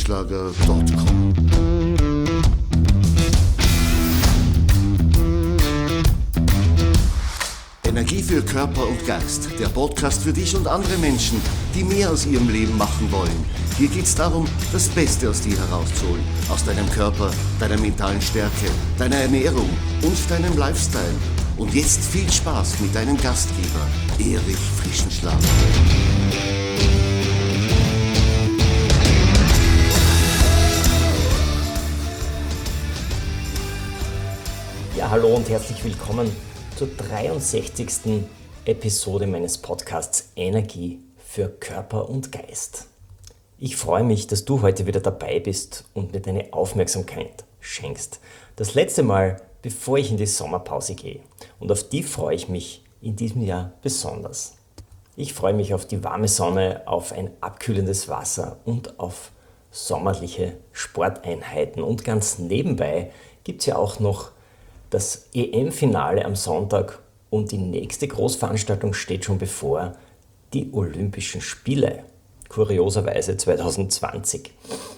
erichfrischenschlager.com. Energie für Körper und Geist, der Podcast für dich und andere Menschen, die mehr aus ihrem Leben machen wollen. Hier geht es darum, das Beste aus dir herauszuholen, aus deinem Körper, deiner mentalen Stärke, deiner Ernährung und deinem Lifestyle. Und jetzt viel Spaß mit deinem Gastgeber, Erich Frischenschlager. Ja, hallo und herzlich willkommen zur 63. Episode meines Podcasts Energie für Körper und Geist. Ich freue mich, dass du heute wieder dabei bist und mir deine Aufmerksamkeit schenkst. Das letzte Mal, bevor ich in die Sommerpause gehe. Und auf die freue ich mich in diesem Jahr besonders. Ich freue mich auf die warme Sonne, auf ein abkühlendes Wasser und auf sommerliche Sporteinheiten. Und ganz nebenbei gibt es ja auch noch das EM-Finale am Sonntag und die nächste Großveranstaltung steht schon bevor, die Olympischen Spiele, kurioserweise 2020.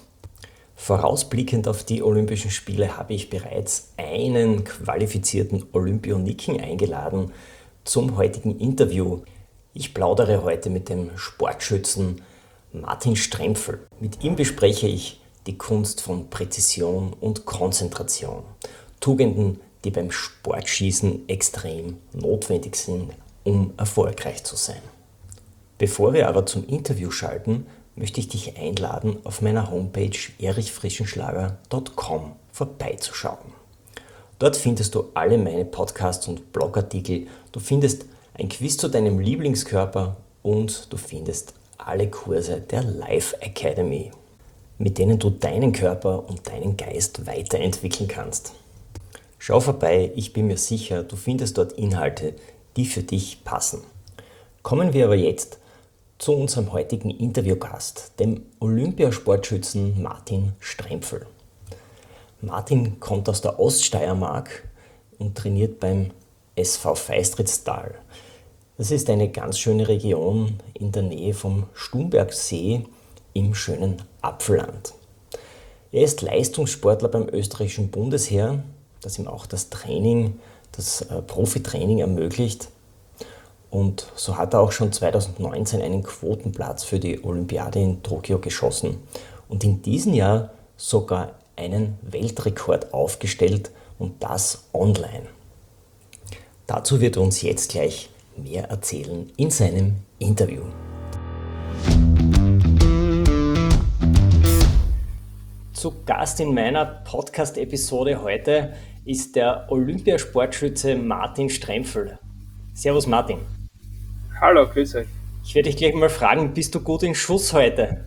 Vorausblickend auf die Olympischen Spiele habe ich bereits einen qualifizierten Olympioniken eingeladen zum heutigen Interview. Ich plaudere heute mit dem Sportschützen Martin Strempfl. Mit ihm bespreche ich die Kunst von Präzision und Konzentration, Tugenden, die beim Sportschießen extrem notwendig sind, um erfolgreich zu sein. Bevor wir aber zum Interview schalten, möchte ich dich einladen, auf meiner Homepage erichfrischenschlager.com vorbeizuschauen. Dort findest du alle meine Podcasts und Blogartikel, du findest ein Quiz zu deinem Lieblingskörper und du findest alle Kurse der Life Academy, mit denen du deinen Körper und deinen Geist weiterentwickeln kannst. Schau vorbei, ich bin mir sicher, du findest dort Inhalte, die für dich passen. Kommen wir aber jetzt zu unserem heutigen Interviewgast, dem Olympiasportschützen Martin Strempfl. Martin kommt aus der Oststeiermark und trainiert beim SV Feistritz-Tal. Das ist eine ganz schöne Region in der Nähe vom Stumbergsee im schönen Apfelland. Er ist Leistungssportler beim österreichischen Bundesheer, das ihm auch das Training, das Profitraining ermöglicht. Und so hat er auch schon 2019 einen Quotenplatz für die Olympiade in Tokio geschossen und in diesem Jahr sogar einen Weltrekord aufgestellt und das online. Dazu wird er uns jetzt gleich mehr erzählen in seinem Interview. Zu Gast in meiner Podcast-Episode heute ist der Olympiasportschütze Martin Strempfl. Servus Martin. Hallo, grüß euch. Ich werde dich gleich mal fragen, bist du gut in Schuss heute?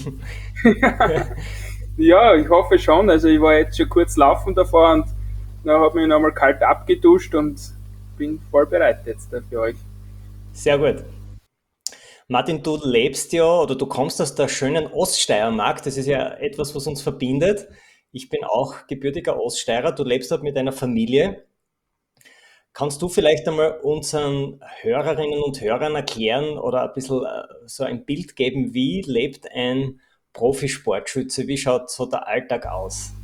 Ja, ich hoffe schon. Also ich war jetzt schon kurz laufen davor und dann habe ich mich nochmal kalt abgeduscht und bin voll bereit jetzt für euch. Sehr gut. Martin, du lebst ja oder du kommst aus der schönen Oststeiermark. Das ist ja etwas, was uns verbindet. Ich bin auch gebürtiger Oststeirer. Du lebst dort mit deiner Familie. Kannst du vielleicht einmal unseren Hörerinnen und Hörern erklären oder ein bisschen so ein Bild geben, wie lebt ein Profisportschütze? Wie schaut so der Alltag aus?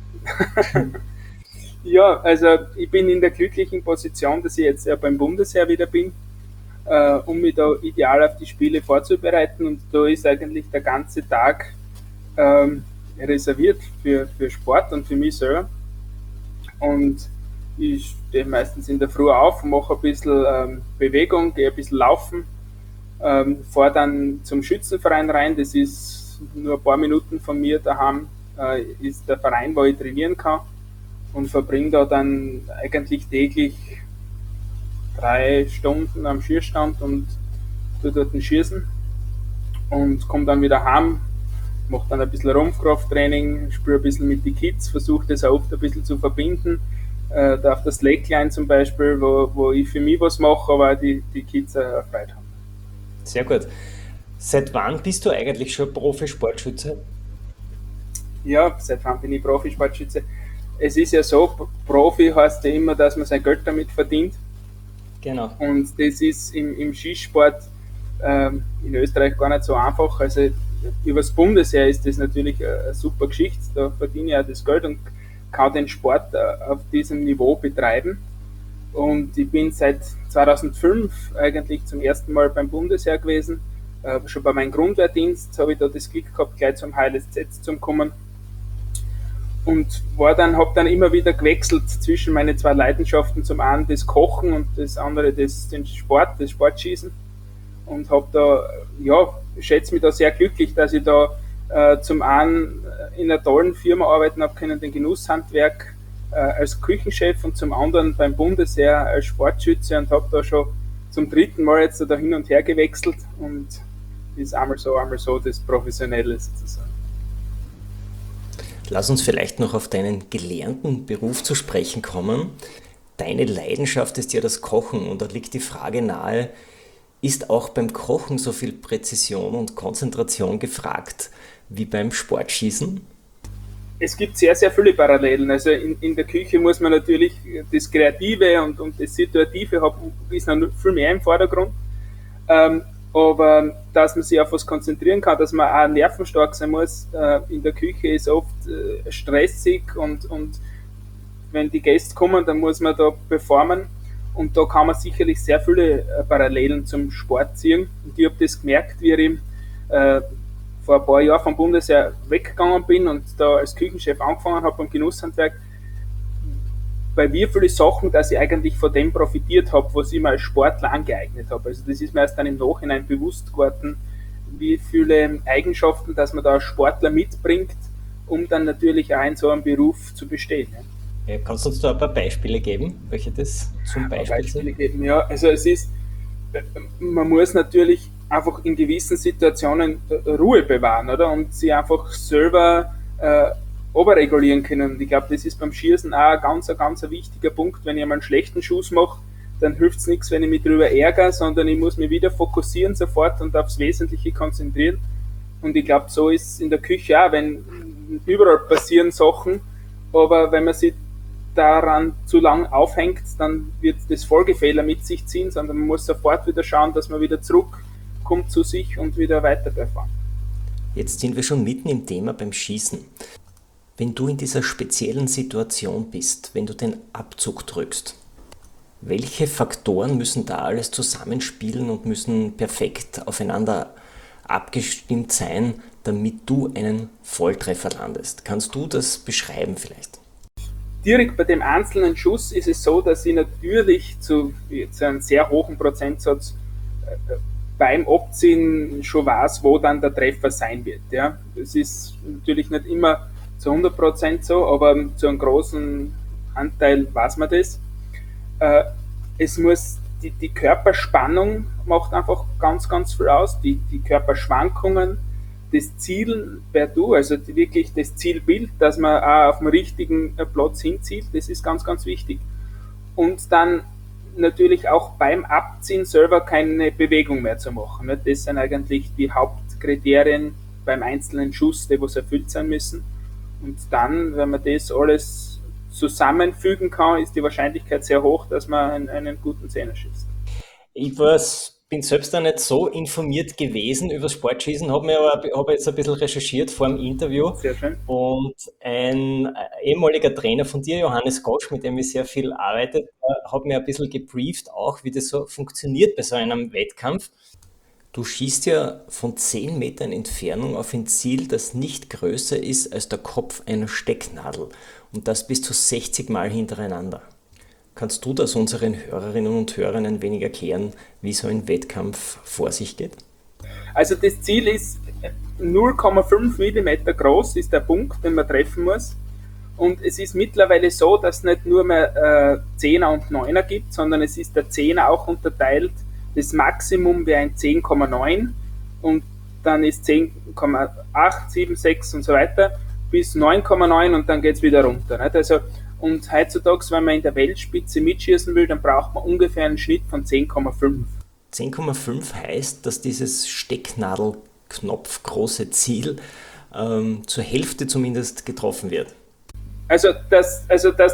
Ja, also ich bin in der glücklichen Position, dass ich jetzt ja beim Bundesheer wieder bin, um mich da ideal auf die Spiele vorzubereiten. Und da ist eigentlich der ganze Tag reserviert für Sport und für mich selber. Und ich stehe meistens in der Früh auf, mache ein bisschen Bewegung, gehe ein bisschen laufen, fahre dann zum Schützenverein rein. Das ist nur ein paar Minuten von mir daheim, ist der Verein, wo ich trainieren kann, und verbringe da dann eigentlich täglich 3 Stunden am Schießstand und tue dort ein Schießen und komme dann wieder heim, mache dann ein bisschen Rumpfkrafttraining, spiele ein bisschen mit den Kids, versuche das auch oft ein bisschen zu verbinden. Da auf das Slackline zum Beispiel, wo ich für mich was mache, aber die Kids eine Freude haben. Sehr gut. Seit wann bist du eigentlich schon Profisportschütze? Ja, seit wann bin ich Profisportschütze? Es ist ja so, Profi heißt ja immer, dass man sein Geld damit verdient. Genau. Und das ist im Skisport in Österreich gar nicht so einfach. Also übers Bundesheer ist das natürlich eine super Geschichte. Da verdiene ich auch das Geld und kann den Sport auf diesem Niveau betreiben. Und ich bin seit 2005 eigentlich zum ersten Mal beim Bundesheer gewesen. Schon bei meinem Grundwehrdienst habe ich da das Glück gehabt, gleich zum HLSZ zu kommen. Und habe dann immer wieder gewechselt zwischen meine zwei Leidenschaften, zum einen das Kochen und das andere das Sportschießen. Und habe da, schätze mich da sehr glücklich, dass ich da zum einen in einer tollen Firma arbeiten habe können, den Genusshandwerk als Küchenchef, und zum anderen beim Bundesheer als Sportschütze, und habe da schon zum dritten Mal jetzt da hin und her gewechselt, und ist einmal so das Professionelle sozusagen. Lass uns vielleicht noch auf deinen gelernten Beruf zu sprechen kommen. Deine Leidenschaft ist ja das Kochen, und da liegt die Frage nahe, ist auch beim Kochen so viel Präzision und Konzentration gefragt wie beim Sportschießen? Es gibt sehr, sehr viele Parallelen. Also in der Küche muss man natürlich das Kreative und das Situative haben, ist noch viel mehr im Vordergrund. Aber dass man sich auf was konzentrieren kann, dass man auch nervenstark sein muss, in der Küche ist oft stressig, und wenn die Gäste kommen, dann muss man da performen, und da kann man sicherlich sehr viele Parallelen zum Sport ziehen. Und ich habe das gemerkt, wie ich vor ein paar Jahren vom Bundesheer weggegangen bin und da als Küchenchef angefangen habe beim Genusshandwerk, bei mir viele Sachen, dass ich eigentlich von dem profitiert habe, was ich mir als Sportler angeeignet habe. Also das ist mir erst dann im Nachhinein bewusst geworden, wie viele Eigenschaften, dass man da als Sportler mitbringt, um dann natürlich auch in so einem Beruf zu bestehen. Ja, kannst du uns da ein paar Beispiele geben, welche das zum Beispiel sind? Geben, ja. Also man muss natürlich einfach in gewissen Situationen Ruhe bewahren, oder? Und sie einfach selber oberregulieren können. Und ich glaube, das ist beim Schießen auch ein ganz wichtiger Punkt. Wenn ich einmal einen schlechten Schuss mache, dann hilft es nichts, wenn ich mich darüber ärgere, sondern ich muss mich wieder fokussieren sofort und aufs Wesentliche konzentrieren. Und ich glaube, so ist es in der Küche auch, wenn überall passieren Sachen, aber wenn man sich daran zu lang aufhängt, dann wird das Folgefehler mit sich ziehen, sondern man muss sofort wieder schauen, dass man wieder zurückkommt zu sich und wieder weiter performt. Jetzt sind wir schon mitten im Thema beim Schießen. Wenn du in dieser speziellen Situation bist, wenn du den Abzug drückst, welche Faktoren müssen da alles zusammenspielen und müssen perfekt aufeinander abgestimmt sein, damit du einen Volltreffer landest? Kannst du das beschreiben vielleicht? Direkt bei dem einzelnen Schuss ist es so, dass ich natürlich zu einem sehr hohen Prozentsatz beim Abziehen schon weiß, wo dann der Treffer sein wird. Ja. Das ist natürlich nicht immer zu 100% so, aber zu einem großen Anteil weiß man das. Es muss die Körperspannung macht einfach ganz viel aus, die Körperschwankungen, das Ziel per Du, also wirklich das Zielbild, dass man auch auf dem richtigen Platz hinzieht, das ist ganz wichtig. Und dann natürlich auch beim Abziehen selber keine Bewegung mehr zu machen. Das sind eigentlich die Hauptkriterien beim einzelnen Schuss, die was erfüllt sein müssen. Und dann, wenn man das alles zusammenfügen kann, ist die Wahrscheinlichkeit sehr hoch, dass man einen guten Zehner schießt. Ich bin selbst da nicht so informiert gewesen über das Sportschießen, habe jetzt ein bisschen recherchiert vor dem Interview. Sehr schön. Und ein ehemaliger Trainer von dir, Johannes Gosch, mit dem ich sehr viel arbeite, hat mir ein bisschen gebrieft, auch wie das so funktioniert bei so einem Wettkampf. Du schießt ja von 10 Metern Entfernung auf ein Ziel, das nicht größer ist als der Kopf einer Stecknadel, und das bis zu 60 Mal hintereinander. Kannst du das unseren Hörerinnen und Hörern ein wenig erklären, wie so ein Wettkampf vor sich geht? Also das Ziel ist 0,5 mm groß, ist der Punkt, den man treffen muss. Und es ist mittlerweile so, dass es nicht nur mehr 10er und 9er gibt, sondern es ist der 10er auch unterteilt. Das Maximum wäre ein 10,9 und dann ist 10,8, 7, 6 und so weiter bis 9,9 und dann geht es wieder runter. Nicht? Also, und heutzutage, wenn man in der Weltspitze mitschießen will, dann braucht man ungefähr einen Schnitt von 10,5. 10,5 heißt, dass dieses Stecknadelknopf große Ziel zur Hälfte zumindest getroffen wird. Also dass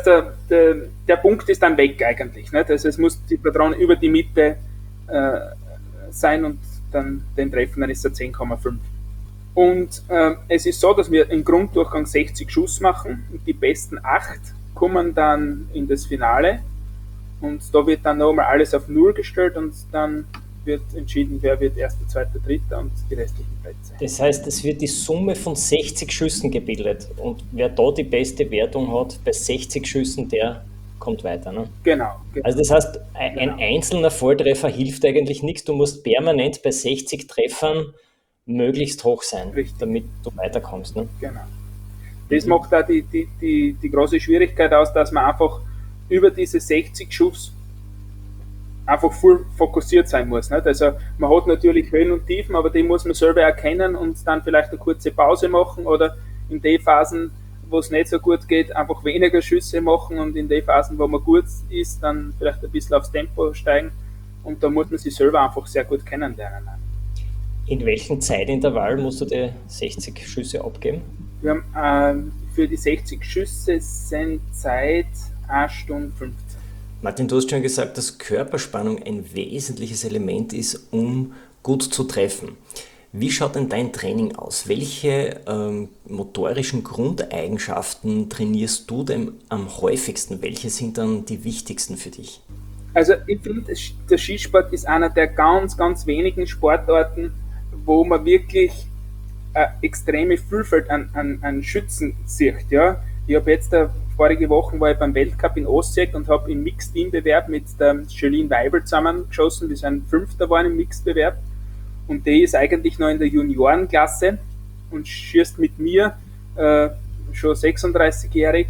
der Punkt ist dann weg eigentlich. Nicht? Also es muss die Patrone über die Mitte sein und dann den treffen, dann ist er 10,5. Und es ist so, dass wir im Grunddurchgang 60 Schuss machen und die besten 8 kommen dann in das Finale und da wird dann nochmal alles auf Null gestellt und dann wird entschieden, wer wird Erster, Zweiter, Dritter und die restlichen Plätze. Das heißt, es wird die Summe von 60 Schüssen gebildet und wer da die beste Wertung hat, bei 60 Schüssen, der kommt weiter. Ne? Genau. Also das heißt, ein einzelner Volltreffer hilft eigentlich nichts, du musst permanent bei 60 Treffern möglichst hoch sein, Richtig. Damit du weiterkommst. Ne? Genau. Das macht da die große Schwierigkeit aus, dass man einfach über diese 60 Schuss einfach voll fokussiert sein muss. Nicht? Also man hat natürlich Höhen und Tiefen, aber die muss man selber erkennen und dann vielleicht eine kurze Pause machen oder in den Phasen, wo es nicht so gut geht, einfach weniger Schüsse machen und in den Phasen, wo man gut ist, dann vielleicht ein bisschen aufs Tempo steigen und da muss man sich selber einfach sehr gut kennenlernen. In welchem Zeitintervall musst du die 60 Schüsse abgeben? Wir haben für die 60 Schüsse sind Zeit 1 Stunde 15. Martin, du hast schon gesagt, dass Körperspannung ein wesentliches Element ist, um gut zu treffen. Wie schaut denn dein Training aus? Welche motorischen Grundeigenschaften trainierst du denn am häufigsten? Welche sind dann die wichtigsten für dich? Also ich finde, der Skisport ist einer der ganz, ganz wenigen Sportarten, wo man wirklich extreme Vielfalt an Schützen sieht. Ja? Ich habe jetzt vorige Woche war ich beim Weltcup in Osijek und habe im Mixed-Team-Bewerb mit der Jolene Weibel zusammengeschossen. Wir sind Fünfter geworden im Mixed-Bewerb. Und die ist eigentlich noch in der Juniorenklasse und schießt mit mir, schon 36-jährig,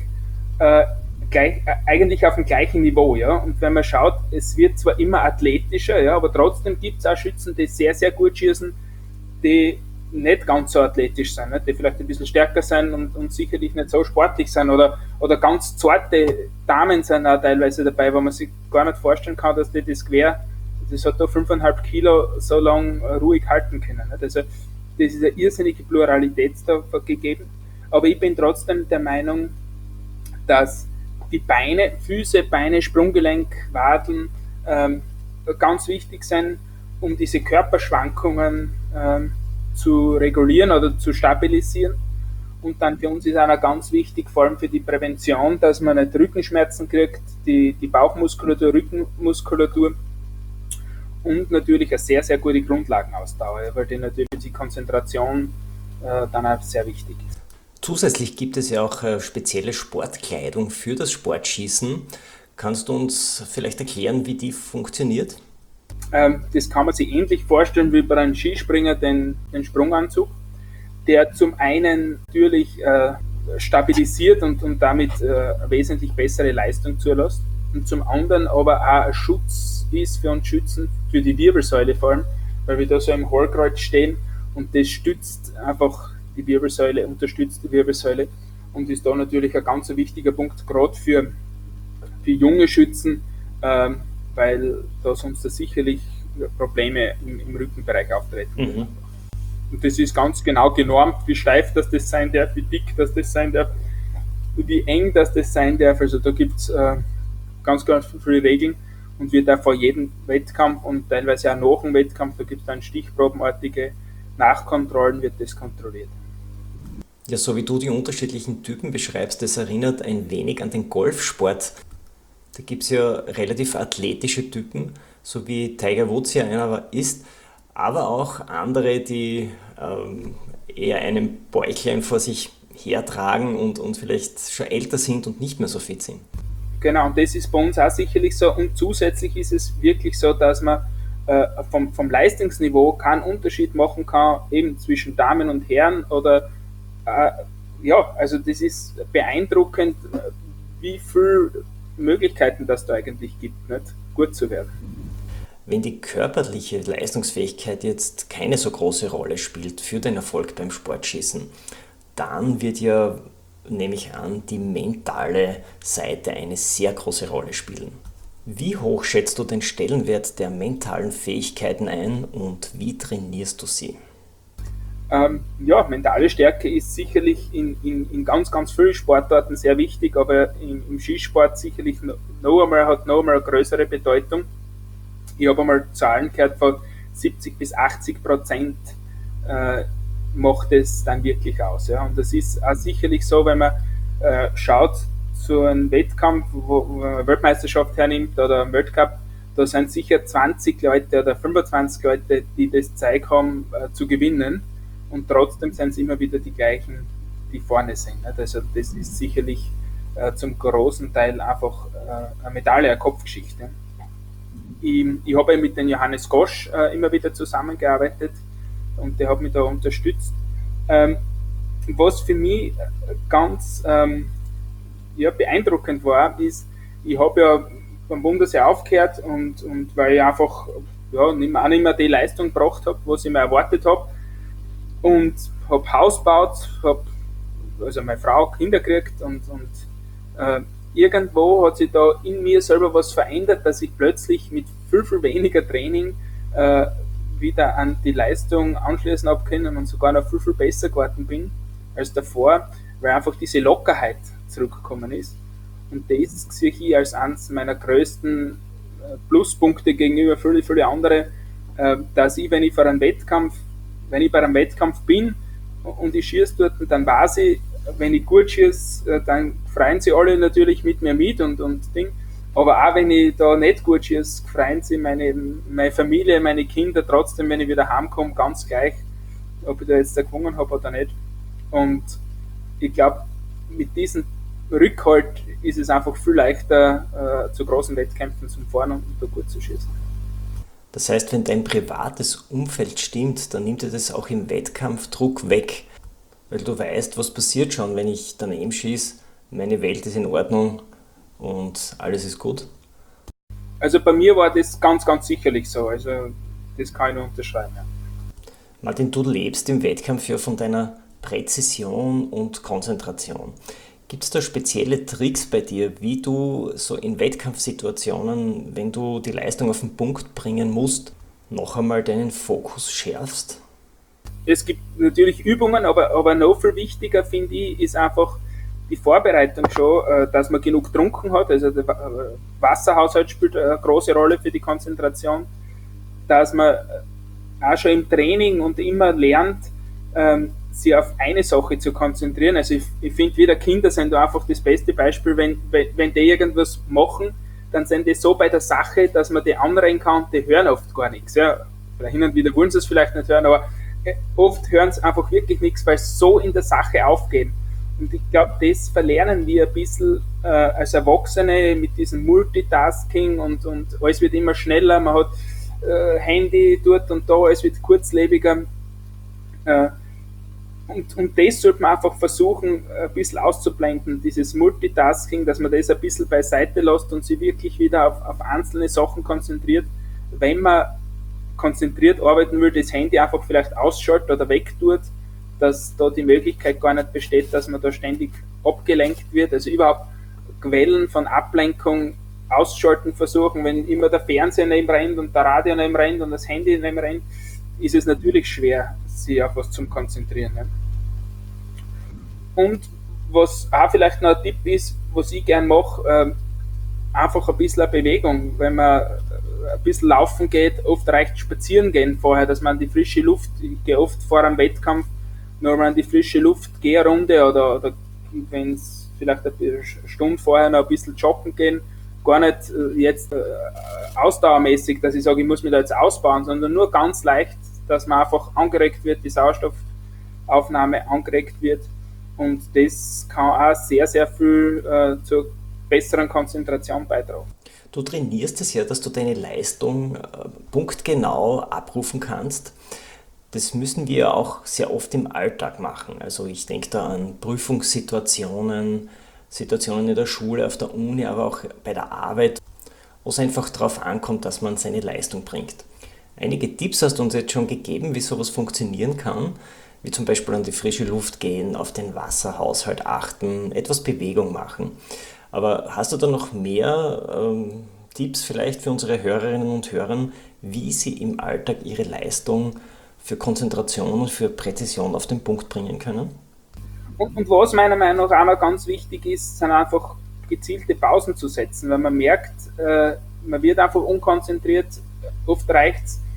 eigentlich auf dem gleichen Niveau. Ja? Und wenn man schaut, es wird zwar immer athletischer, ja, aber trotzdem gibt es auch Schützen, die sehr, sehr gut schießen, die nicht ganz so athletisch sind, nicht? Die vielleicht ein bisschen stärker sind und sicherlich nicht so sportlich sind oder ganz zarte Damen sind auch teilweise dabei, wo man sich gar nicht vorstellen kann, dass die das Gewehr, das hat da 5,5 Kilo so lang ruhig halten können. Nicht? Also das ist eine irrsinnige Pluralität da gegeben, aber ich bin trotzdem der Meinung, dass die Beine, Füße, Beine, Sprunggelenk, Wadeln ganz wichtig sind, um diese Körperschwankungen zu regulieren oder zu stabilisieren. Und dann für uns ist auch ganz wichtig, vor allem für die Prävention, dass man nicht Rückenschmerzen kriegt, die Bauchmuskulatur, Rückenmuskulatur und natürlich eine sehr, sehr gute Grundlagenausdauer, weil die natürlich die Konzentration dann auch sehr wichtig ist. Zusätzlich gibt es ja auch spezielle Sportkleidung für das Sportschießen. Kannst du uns vielleicht erklären, wie die funktioniert? Das kann man sich ähnlich vorstellen wie bei einem Skispringer den Sprunganzug, der zum einen natürlich stabilisiert und damit eine wesentlich bessere Leistung zulässt und zum anderen aber auch ein Schutz ist für uns Schützen, für die Wirbelsäule vor allem, weil wir da so im Hohlkreuz stehen und das stützt einfach die Wirbelsäule, unterstützt die Wirbelsäule und ist da natürlich ein ganz wichtiger Punkt, gerade für junge Schützen, weil da sonst sicherlich Probleme im Rückenbereich auftreten. Mhm. Und das ist ganz genau genormt, wie steif das sein darf, wie dick das sein darf, wie eng das sein darf. Also da gibt es ganz, ganz viele Regeln und wird auch vor jedem Wettkampf und teilweise auch nach dem Wettkampf, da gibt es dann stichprobenartige Nachkontrollen, wird das kontrolliert. Ja, so wie du die unterschiedlichen Typen beschreibst, das erinnert ein wenig an den Golfsport. Da gibt es ja relativ athletische Typen, so wie Tiger Woods ja einer ist, aber auch andere, die eher einen Bäuchlein vor sich hertragen und vielleicht schon älter sind und nicht mehr so fit sind. Genau, und das ist bei uns auch sicherlich so. Und zusätzlich ist es wirklich so, dass man vom Leistungsniveau keinen Unterschied machen kann, eben zwischen Damen und Herren oder ja, also das ist beeindruckend, wie viele Möglichkeiten das da eigentlich gibt, nicht gut zu werden. Wenn die körperliche Leistungsfähigkeit jetzt keine so große Rolle spielt für den Erfolg beim Sportschießen, dann wird ja, nehme ich an, die mentale Seite eine sehr große Rolle spielen. Wie hoch schätzt du den Stellenwert der mentalen Fähigkeiten ein und wie trainierst du sie? Ja, mentale Stärke ist sicherlich in ganz, ganz vielen Sportarten sehr wichtig, aber im Skisport sicherlich hat noch einmal eine größere Bedeutung. Ich habe einmal Zahlen gehört von 70-80% macht es dann wirklich aus. Ja? Und das ist auch sicherlich so, wenn man schaut zu einem Wettkampf, wo man eine Weltmeisterschaft hernimmt oder einen Weltcup, da sind sicher 20 Leute oder 25 Leute, die das Zeug haben, zu gewinnen. Und trotzdem sind es immer wieder die gleichen, die vorne sind. Also das ist sicherlich zum großen Teil einfach eine Medaille, eine Kopfgeschichte. Ich habe mit dem Johannes Gosch immer wieder zusammengearbeitet und der hat mich da unterstützt. Was für mich ganz beeindruckend war, ist, ich habe ja beim Bundesheer aufgehört und weil ich einfach auch nicht mehr die Leistung gebracht habe, was ich mir erwartet habe, und habe Haus gebaut, habe also meine Frau Kinder gekriegt und irgendwo hat sich da in mir selber was verändert, dass ich plötzlich mit viel, viel weniger Training wieder an die Leistung anschließen habe können und sogar noch viel, viel besser geworden bin als davor, weil einfach diese Lockerheit zurückgekommen ist. Und das sehe ich als eines meiner größten Pluspunkte gegenüber viele, viele andere, dass ich, wenn ich bei einem Wettkampf bin und ich schieße dort, dann weiß ich, wenn ich gut schieße, dann freuen sie alle natürlich mit mir mit und Ding. Aber auch wenn ich da nicht gut schieße, freuen sie meine Familie, meine Kinder trotzdem, wenn ich wieder heimkomme, ganz gleich, ob ich da jetzt gewonnen habe oder nicht. Und ich glaube, mit diesem Rückhalt ist es einfach viel leichter, zu großen Wettkämpfen zu fahren und da gut zu schießen. Das heißt, wenn dein privates Umfeld stimmt, dann nimmt dir das auch im Wettkampf Druck weg, weil du weißt, was passiert schon, wenn ich daneben schieße, meine Welt ist in Ordnung und alles ist gut. Also bei mir war das ganz, ganz sicherlich so, also das kann ich nur unterschreiben. Ja. Martin, du lebst im Wettkampf ja von deiner Präzision und Konzentration. Gibt es da spezielle Tricks bei dir, wie du so in Wettkampfsituationen, wenn du die Leistung auf den Punkt bringen musst, noch einmal deinen Fokus schärfst? Es gibt natürlich Übungen, aber noch viel wichtiger, finde ich, ist einfach die Vorbereitung schon, dass man genug getrunken hat. Also der Wasserhaushalt spielt eine große Rolle für die Konzentration, dass man auch schon im Training und immer lernt, sich auf eine Sache zu konzentrieren. Also ich finde, wieder Kinder sind da einfach das beste Beispiel, wenn die irgendwas machen, dann sind die so bei der Sache, dass man die anrennen kann und die hören oft gar nichts. Ja. Hin und wieder wollen sie es vielleicht nicht hören, aber oft hören sie einfach wirklich nichts, weil sie so in der Sache aufgehen. Und ich glaube, das verlernen wir ein bisschen als Erwachsene mit diesem Multitasking und alles wird immer schneller, man hat Handy dort und da, alles wird kurzlebiger. Und das sollte man einfach versuchen, ein bisschen auszublenden, dieses Multitasking, dass man das ein bisschen beiseite lässt und sich wirklich wieder auf einzelne Sachen konzentriert. Wenn man konzentriert arbeiten will, das Handy einfach vielleicht ausschaltet oder wegtut, dass da die Möglichkeit gar nicht besteht, dass man da ständig abgelenkt wird. Also überhaupt Quellen von Ablenkung ausschalten versuchen. Wenn immer der Fernseher neben rennt und der Radio neben rennt und das Handy neben rennt, ist es natürlich schwer, sich auf was zum Konzentrieren. Ne? Und was auch vielleicht noch ein Tipp ist, was ich gerne mache, einfach ein bisschen Bewegung. Wenn man ein bisschen laufen geht, oft reicht spazieren gehen vorher, dass man die frische Luft, ich gehe oft vor einem Wettkampf, nur mal an die frische Luft, gehe eine Runde oder wenn es vielleicht eine Stunde vorher noch ein bisschen joggen gehen, gar nicht jetzt ausdauermäßig, dass ich sage, ich muss mich da jetzt ausbauen, sondern nur ganz leicht, dass man einfach angeregt wird, die Sauerstoffaufnahme angeregt wird und das kann auch sehr, sehr viel zur besseren Konzentration beitragen. Du trainierst es ja, dass du deine Leistung punktgenau abrufen kannst. Das müssen wir auch sehr oft im Alltag machen. Also ich denke da an Prüfungssituationen, Situationen in der Schule, auf der Uni, aber auch bei der Arbeit, wo es einfach darauf ankommt, dass man seine Leistung bringt. Einige Tipps hast du uns jetzt schon gegeben, wie sowas funktionieren kann, wie zum Beispiel an die frische Luft gehen, auf den Wasserhaushalt achten, etwas Bewegung machen. Aber hast du da noch mehr Tipps vielleicht für unsere Hörerinnen und Hörer, wie sie im Alltag ihre Leistung für Konzentration und für Präzision auf den Punkt bringen können? Und was meiner Meinung nach auch noch ganz wichtig ist, sind einfach gezielte Pausen zu setzen, weil man merkt, man wird einfach unkonzentriert. Oft reicht es,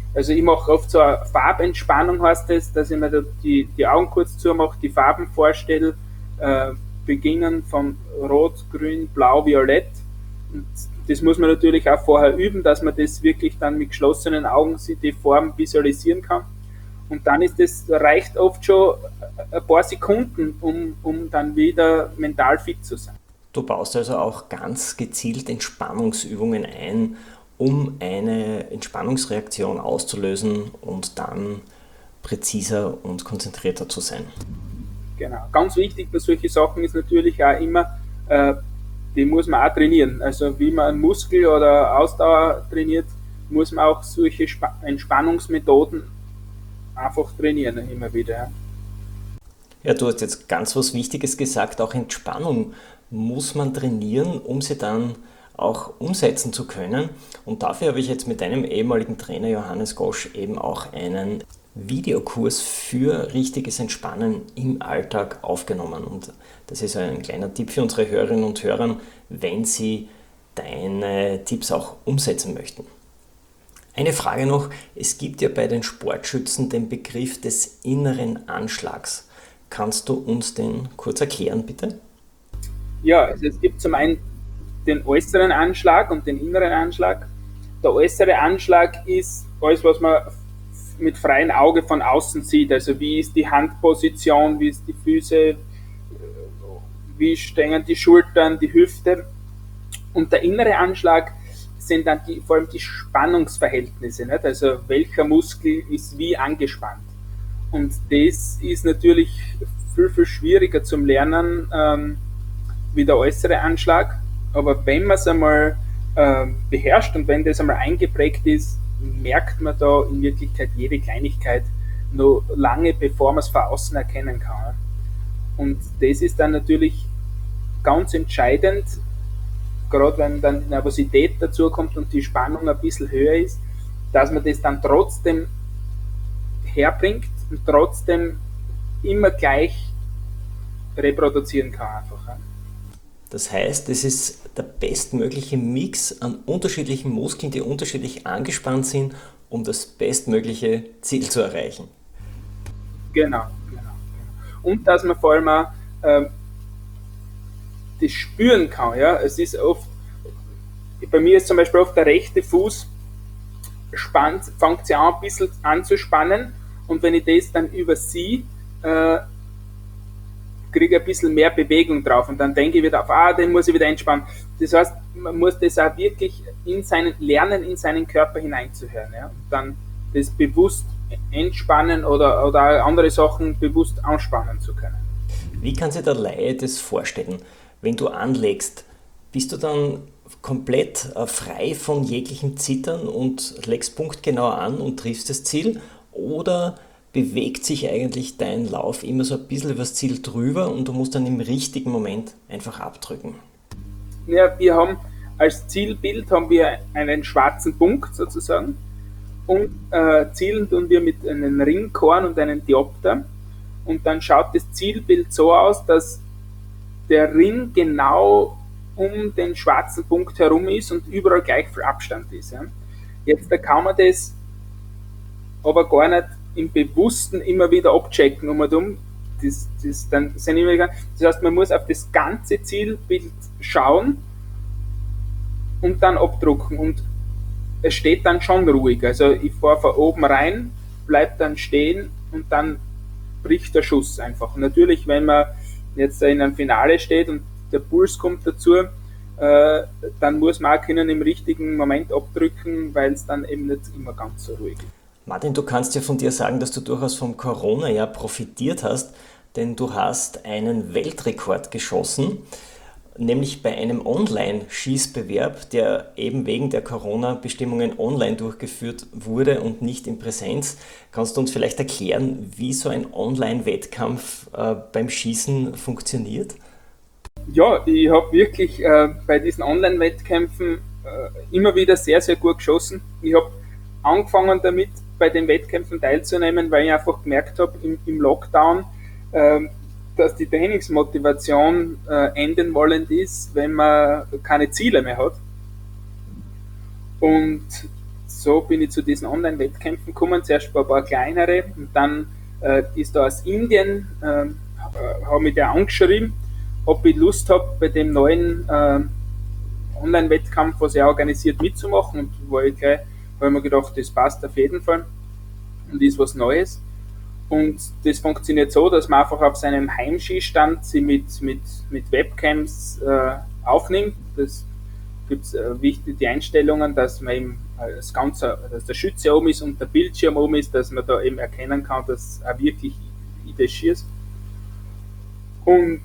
Also ich mache oft so eine Farbentspannung, heißt das, dass ich mir da die Augen kurz zumache, die Farben vorstelle, beginnen von Rot, Grün, Blau, Violett. Und das muss man natürlich auch vorher üben, dass man das wirklich dann mit geschlossenen Augen sich die Form visualisieren kann. Und dann reicht oft schon ein paar Sekunden, um dann wieder mental fit zu sein. Du baust also auch ganz gezielt Entspannungsübungen ein, um eine Entspannungsreaktion auszulösen und dann präziser und konzentrierter zu sein. Genau. Ganz wichtig bei solchen Sachen ist natürlich auch immer, die muss man auch trainieren. Also wie man einen Muskel oder Ausdauer trainiert, muss man auch solche Entspannungsmethoden einfach trainieren immer wieder. Ja. Ja, du hast jetzt ganz was Wichtiges gesagt, auch Entspannung muss man trainieren, um sie dann auch umsetzen zu können. Und dafür habe ich jetzt mit deinem ehemaligen Trainer Johannes Gosch eben auch einen Videokurs für richtiges Entspannen im Alltag aufgenommen. Und das ist ein kleiner Tipp für unsere Hörerinnen und Hörer, wenn sie deine Tipps auch umsetzen möchten. Eine Frage noch, es gibt ja bei den Sportschützen den Begriff des inneren Anschlags. Kannst du uns den kurz erklären, bitte? Ja, also es gibt zum einen den äußeren Anschlag und den inneren Anschlag. Der äußere Anschlag ist alles, was man mit freiem Auge von außen sieht. Also wie ist die Handposition, wie ist die Füße, wie stehen die Schultern, die Hüfte. Und der innere Anschlag sind dann vor allem die Spannungsverhältnisse. Nicht? Also welcher Muskel ist wie angespannt. Und das ist natürlich viel, viel schwieriger zum Lernen wie der äußere Anschlag. Aber wenn man es einmal beherrscht und wenn das einmal eingeprägt ist, merkt man da in Wirklichkeit jede Kleinigkeit noch lange, bevor man es von außen erkennen kann. Und das ist dann natürlich ganz entscheidend, gerade wenn dann die Nervosität dazu kommt und die Spannung ein bisschen höher ist, dass man das dann trotzdem herbringt und trotzdem immer gleich reproduzieren kann einfach. Das heißt, es ist der bestmögliche Mix an unterschiedlichen Muskeln, die unterschiedlich angespannt sind, um das bestmögliche Ziel zu erreichen. Genau. Und dass man vor allem auch das spüren kann. Ja? Es ist oft, bei mir ist zum Beispiel oft der rechte Fuß fängt sich an, ein bisschen anzuspannen und wenn ich das dann übersehe, kriege ich ein bisschen mehr Bewegung drauf und dann denke ich wieder auf, den muss ich wieder entspannen. Das heißt, man muss das auch wirklich lernen, in seinen Körper hineinzuhören. Ja? Und dann das bewusst entspannen oder andere Sachen bewusst anspannen zu können. Wie kann sich der Laie das vorstellen? Wenn du anlegst, bist du dann komplett frei von jeglichem Zittern und legst punktgenau an und triffst das Ziel? Oder bewegt sich eigentlich dein Lauf immer so ein bisschen über das Ziel drüber und du musst dann im richtigen Moment einfach abdrücken? Ja, wir haben als Zielbild einen schwarzen Punkt sozusagen und zielen tun wir mit einem Ringkorn und einem Diopter und dann schaut das Zielbild so aus, dass der Ring genau um den schwarzen Punkt herum ist und überall gleich viel Abstand ist. Ja. Jetzt da kann man das aber gar nicht im Bewussten immer wieder abchecken das heißt, man muss auf das ganze Zielbild schauen und dann abdrucken und es steht dann schon ruhig. Also ich fahre von oben rein, bleibe dann stehen und dann bricht der Schuss einfach. Und natürlich, wenn man jetzt in einem Finale steht und der Puls kommt dazu, dann muss man auch können im richtigen Moment abdrücken, weil es dann eben nicht immer ganz so ruhig ist. Martin, du kannst ja von dir sagen, dass du durchaus vom Corona-Jahr profitiert hast, denn du hast einen Weltrekord geschossen, nämlich bei einem Online-Schießbewerb, der eben wegen der Corona-Bestimmungen online durchgeführt wurde und nicht in Präsenz. Kannst du uns vielleicht erklären, wie so ein Online-Wettkampf beim Schießen funktioniert? Ja, ich habe wirklich bei diesen Online-Wettkämpfen immer wieder sehr, sehr gut geschossen. Ich habe angefangen damit, bei den Wettkämpfen teilzunehmen, weil ich einfach gemerkt habe, im Lockdown, dass die Trainingsmotivation enden wollend ist, wenn man keine Ziele mehr hat. Und so bin ich zu diesen Online-Wettkämpfen gekommen, zuerst ein paar kleinere und dann ist da aus Indien, habe mich der angeschrieben, ob ich Lust habe, bei dem neuen Online-Wettkampf, was er organisiert, mitzumachen, und habe ich mir gedacht, das passt auf jeden Fall und ist was Neues. Und das funktioniert so, dass man einfach auf seinem Heimskistand sie mit Webcams aufnimmt. Das gibt es wichtig die Einstellungen, dass man eben dass der Schütze oben ist und der Bildschirm oben ist, dass man da eben erkennen kann, dass auch wirklich ich das schieße. Und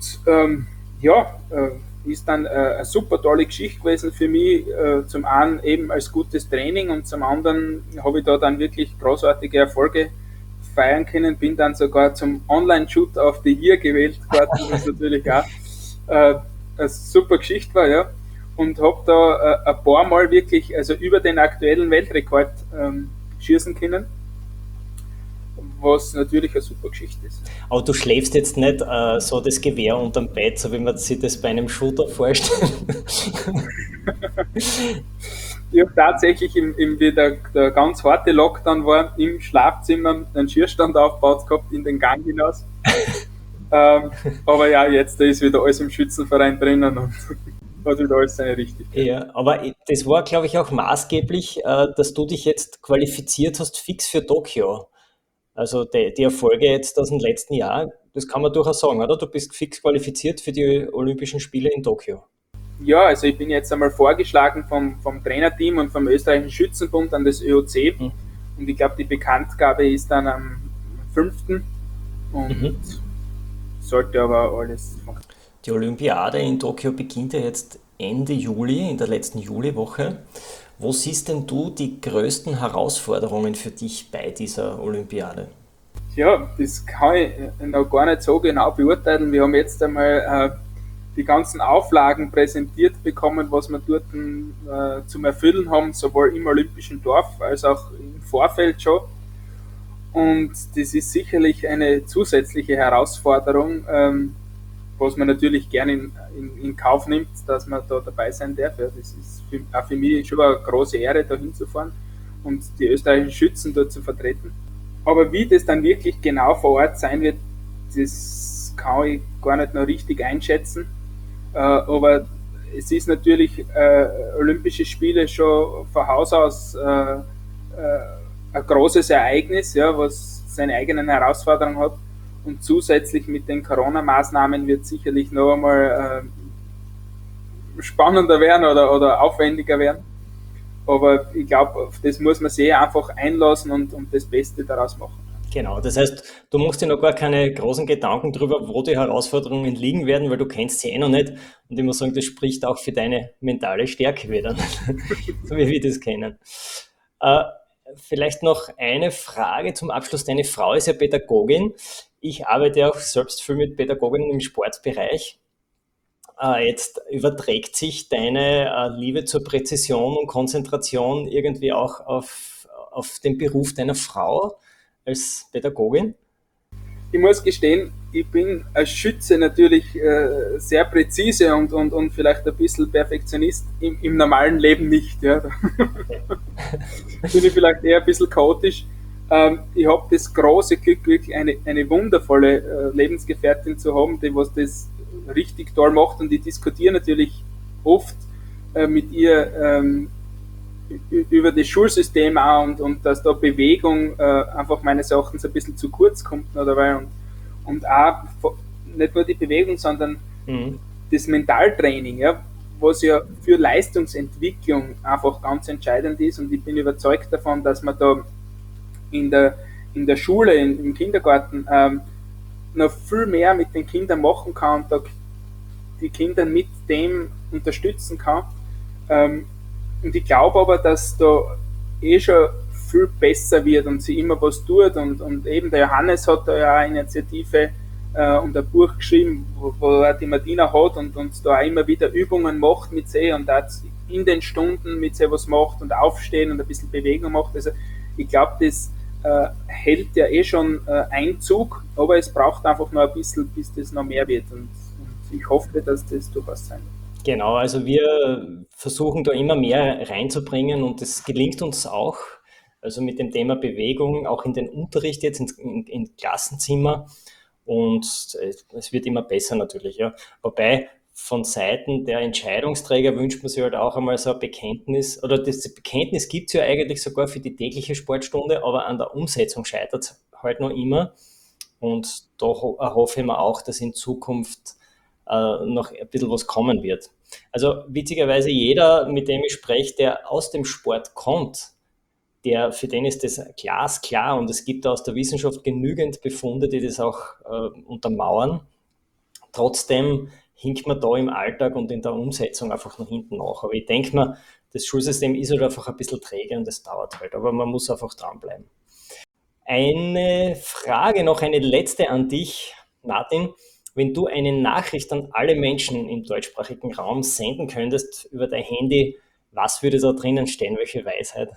ist dann eine super tolle Geschichte gewesen für mich, zum einen eben als gutes Training und zum anderen habe ich da dann wirklich großartige Erfolge feiern können, bin dann sogar zum Online-Shooter of the Year gewählt worden, was natürlich auch eine super Geschichte war, ja. Und habe da ein paar Mal wirklich, also über den aktuellen Weltrekord schießen können, was natürlich eine super Geschichte ist. Aber du schläfst jetzt nicht so das Gewehr unterm Bett, so wie man sich das bei einem Shooter vorstellt. Ich habe tatsächlich, wie der ganz harte Lockdown war, im Schlafzimmer einen Schierstand aufgebaut gehabt, in den Gang hinaus. Aber ja, jetzt ist wieder alles im Schützenverein drinnen und hat wieder alles seine Richtigkeit. Ja, aber das war, glaube ich, auch maßgeblich, dass du dich jetzt qualifiziert hast, fix für Tokio. Also die Erfolge jetzt aus dem letzten Jahr, das kann man durchaus sagen, oder? Du bist fix qualifiziert für die Olympischen Spiele in Tokio. Ja, also ich bin jetzt einmal vorgeschlagen vom Trainerteam und vom Österreichischen Schützenbund an das ÖOC. Und ich glaube, die Bekanntgabe ist dann am 5. Und sollte aber alles funktionieren. Die Olympiade in Tokio beginnt ja jetzt Ende Juli, in der letzten Juliwoche. Wo siehst denn du die größten Herausforderungen für dich bei dieser Olympiade? Ja, das kann ich noch gar nicht so genau beurteilen. Wir haben jetzt einmal die ganzen Auflagen präsentiert bekommen, was wir dort zum Erfüllen haben, sowohl im Olympischen Dorf als auch im Vorfeld schon. Und das ist sicherlich eine zusätzliche Herausforderung, was man natürlich gerne in Kauf nimmt, dass man da dabei sein darf. Ja, das ist auch für mich schon eine große Ehre, da hinzufahren und die österreichischen Schützen dort zu vertreten. Aber wie das dann wirklich genau vor Ort sein wird, das kann ich gar nicht noch richtig einschätzen. Aber es ist natürlich Olympische Spiele schon von Haus aus ein großes Ereignis, ja, was seine eigenen Herausforderungen hat. Und zusätzlich mit den Corona-Maßnahmen wird sicherlich noch einmal spannender werden oder aufwendiger werden. Aber ich glaube, auf das muss man sich einfach einlassen und das Beste daraus machen. Genau, das heißt, du machst dir noch gar keine großen Gedanken darüber, wo die Herausforderungen liegen werden, weil du kennst sie noch nicht. Und ich muss sagen, das spricht auch für deine mentale Stärke wieder, so wie wir das kennen. Vielleicht noch eine Frage zum Abschluss. Deine Frau ist ja Pädagogin. Ich arbeite auch selbst viel mit Pädagoginnen im Sportbereich. Jetzt überträgt sich deine Liebe zur Präzision und Konzentration irgendwie auch auf den Beruf deiner Frau als Pädagogin? Ich muss gestehen, ich bin als Schütze natürlich sehr präzise und vielleicht ein bisschen Perfektionist, im normalen Leben nicht. Ja. Bin ich vielleicht eher ein bisschen chaotisch. Ich habe das große Glück, wirklich eine wundervolle Lebensgefährtin zu haben, die was das richtig toll macht, und ich diskutiere natürlich oft mit ihr über das Schulsystem auch und dass da Bewegung einfach meines Erachtens ein bisschen zu kurz kommt dabei und auch nicht nur die Bewegung, sondern das Mentaltraining, ja, was ja für Leistungsentwicklung einfach ganz entscheidend ist, und ich bin überzeugt davon, dass man da in der Schule, im Kindergarten noch viel mehr mit den Kindern machen kann und da die Kinder mit dem unterstützen kann. Und ich glaube aber, dass da schon viel besser wird und sie immer was tut und eben der Johannes hat da ja eine Initiative und ein Buch geschrieben, wo er die Martina hat und da auch immer wieder Übungen macht mit sie und auch in den Stunden mit sie was macht und aufstehen und ein bisschen Bewegung macht. Also ich glaube, das hält ja schon Einzug, aber es braucht einfach noch ein bisschen, bis das noch mehr wird und ich hoffe, dass das durchaus sein wird. Genau, also wir versuchen da immer mehr reinzubringen und das gelingt uns auch. Also mit dem Thema Bewegung, auch in den Unterricht jetzt, in Klassenzimmer und es wird immer besser natürlich, ja. Wobei von Seiten der Entscheidungsträger wünscht man sich halt auch einmal so ein Bekenntnis, oder das Bekenntnis gibt es ja eigentlich sogar für die tägliche Sportstunde, aber an der Umsetzung scheitert es halt noch immer. Und da erhoffe ich mir auch, dass in Zukunft noch ein bisschen was kommen wird. Also witzigerweise jeder, mit dem ich spreche, der aus dem Sport kommt, für den ist das glasklar und es gibt aus der Wissenschaft genügend Befunde, die das auch untermauern. Trotzdem hinkt man da im Alltag und in der Umsetzung einfach nach hinten nach. Aber ich denke mir, das Schulsystem ist halt einfach ein bisschen träge und das dauert halt, aber man muss einfach dranbleiben. Eine Frage noch, eine letzte an dich, Martin. Wenn du eine Nachricht an alle Menschen im deutschsprachigen Raum senden könntest über dein Handy, was würde da drinnen stehen? Welche Weisheit?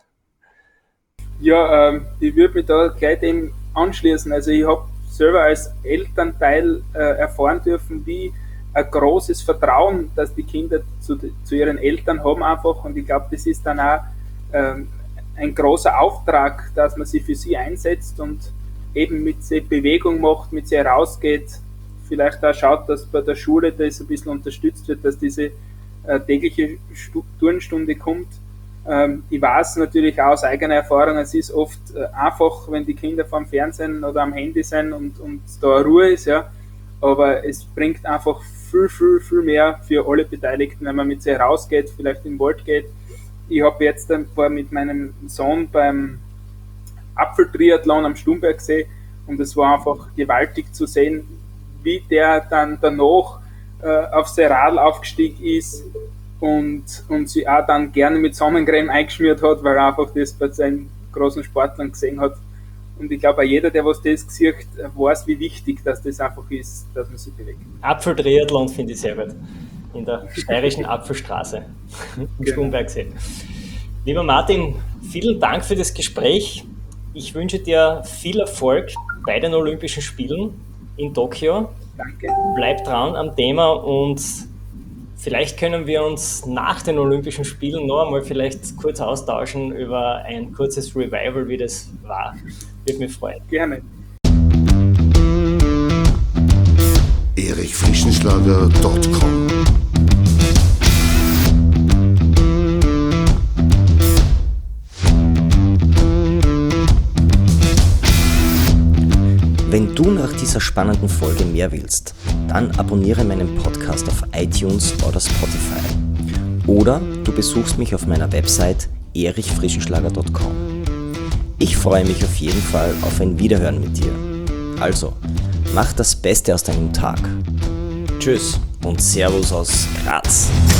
Ja, ich würde mich da gleich dem anschließen. Also ich habe selber als Elternteil erfahren dürfen, wie ein großes Vertrauen, das die Kinder zu ihren Eltern haben einfach. Und ich glaube, das ist dann auch ein großer Auftrag, dass man sich für sie einsetzt und eben mit sie Bewegung macht, mit sie rausgeht. Vielleicht auch schaut, dass bei der Schule das ein bisschen unterstützt wird, dass diese tägliche Turnstunde kommt. Ich weiß natürlich auch aus eigener Erfahrung, es ist oft einfach, wenn die Kinder vorm Fernsehen oder am Handy sind und da Ruhe ist, ja. Aber es bringt einfach viel mehr für alle Beteiligten, wenn man mit sie rausgeht, vielleicht im Wald geht. Ich habe jetzt war mit meinem Sohn beim Apfeltriathlon am Stumberg gesehen und es war einfach gewaltig zu sehen, wie der dann danach auf sein Radl aufgestiegen ist und sich auch dann gerne mit Sonnencreme eingeschmiert hat, weil er einfach das bei seinen großen Sportlern gesehen hat. Und ich glaube, auch jeder, der was das sieht, weiß, wie wichtig das einfach ist, dass man sich bewegt. Apfeltriathlon finde ich sehr gut. In der steirischen Apfelstraße im Stumbergsee. Lieber Martin, vielen Dank für das Gespräch. Ich wünsche dir viel Erfolg bei den Olympischen Spielen in Tokio. Danke. Bleib dran am Thema und vielleicht können wir uns nach den Olympischen Spielen noch einmal vielleicht kurz austauschen über ein kurzes Revival, wie das war. Würde mich freuen. Gerne. erichfrischenschlager.com Wenn du nach dieser spannenden Folge mehr willst, dann abonniere meinen Podcast auf iTunes oder Spotify. Oder du besuchst mich auf meiner Website erichfrischenschlager.com. Ich freue mich auf jeden Fall auf ein Wiederhören mit dir. Also, mach das Beste aus deinem Tag. Tschüss und Servus aus Graz.